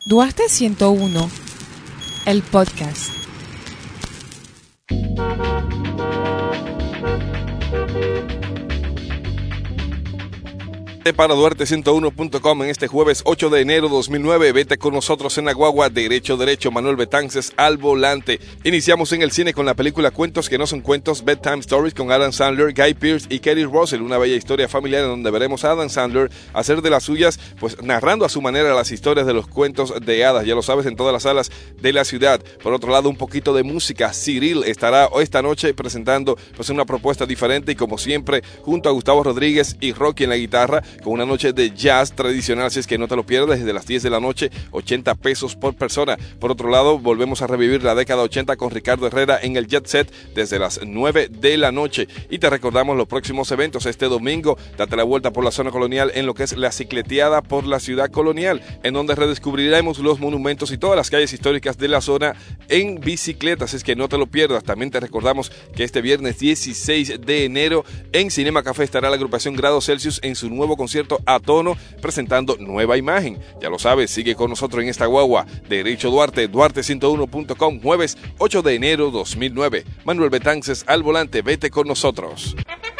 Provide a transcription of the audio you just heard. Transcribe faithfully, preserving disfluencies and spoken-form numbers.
Duarte ciento uno, el podcast. Para Duarte ciento uno punto com en este jueves ocho de enero dos mil nueve. Vete con nosotros en la guagua, derecho, derecho. Manuel Betances al volante. Iniciamos en el cine con la película Cuentos que no son cuentos, Bedtime Stories, con Adam Sandler, Guy Pearce y Kerry Russell. Una bella historia familiar en donde veremos a Adam Sandler hacer de las suyas, pues narrando a su manera las historias de los cuentos de hadas. Ya lo sabes, en todas las salas de la ciudad. Por otro lado, un poquito de música. Cyril estará esta noche presentando pues una propuesta diferente y como siempre junto a Gustavo Rodríguez y Rocky en la guitarra, con una noche de jazz tradicional, así es que no te lo pierdas, desde las diez de la noche, ochenta pesos por persona. Por otro lado, volvemos a revivir la década ochenta con Ricardo Herrera en el Jet Set desde las nueve de la noche. Y te recordamos los próximos eventos. Este domingo, date la vuelta por la zona colonial en lo que es la cicleteada por la ciudad colonial, en donde redescubriremos los monumentos y todas las calles históricas de la zona en bicicleta, así es que no te lo pierdas. También te recordamos que este viernes dieciséis de enero en Cinema Café estará la agrupación Grado Celsius en su nuevo concierto a tono, presentando nueva imagen. Ya lo sabes, sigue con nosotros en esta guagua. Derecho Duarte, Duarte ciento uno punto com, jueves ocho de enero dos mil nueve. Manuel Betances al volante, vete con nosotros.